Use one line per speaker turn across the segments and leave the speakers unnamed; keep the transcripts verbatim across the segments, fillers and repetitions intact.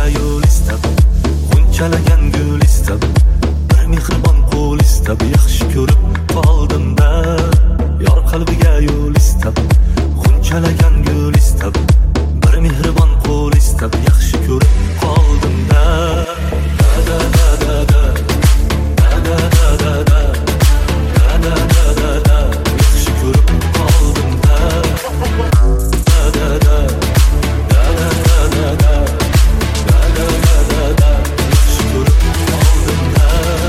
yo'l istab, g'unchalagan gul istab, bir mehribon qo'l istab, yaxshi ko'rib qoldim-da. Yor qalbiga yo'l istab, g'unchalagan gul istab, bir mehribon qo'l istab, yaxshi ko'rib qoldim-da. Da da da da da da da da da da da da da yaxshi ko'rib qoldim-da. Da da da da da da da da da da da yaxshi ko'rib qoldim-da.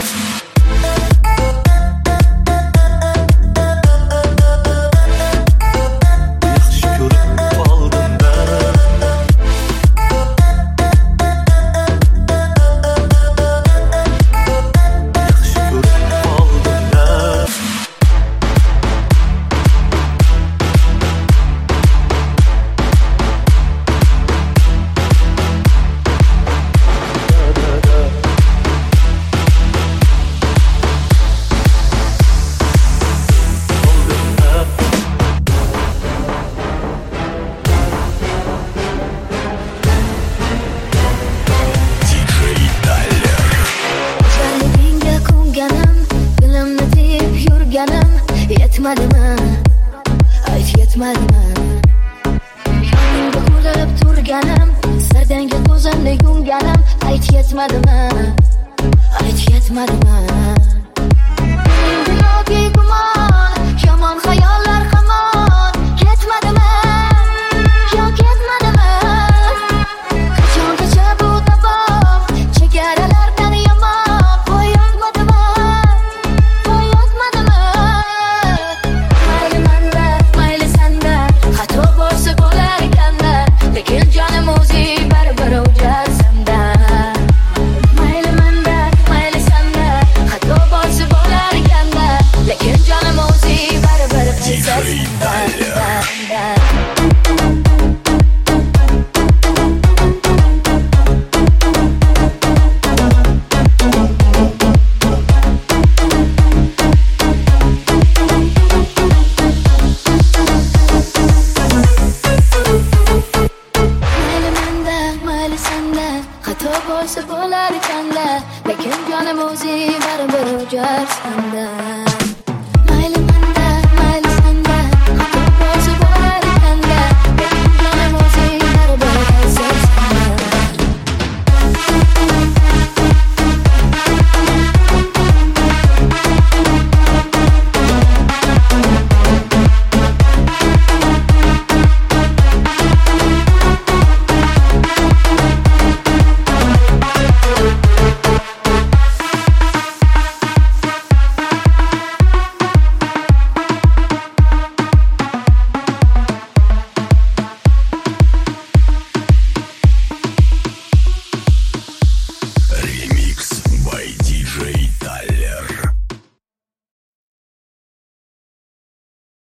Yetmadimi? Ayt yetmadimi? Yoningda o'lib turganim, sardanga ko'zimni yumganim, ayt yetmadimi? Ayt yetmadimi? Yo'qki gumon, yomon xayollar hamon, yetmadimi? Yo'q yetmadimi? Qachongacha bu davom, chegaralardan yomon, voy yetmadimi? Voy yetmadimi? Lekin jonim o'zing baribir o'jar senda. Mayli manda, mayli senda, xato bo'lsa bo'lar ekanda. Lekin jonim o'zing baribir o'jar senda. Xato bo'lsa bo'lar ekanda, lekin jonim o'zing baribir o'jar senda.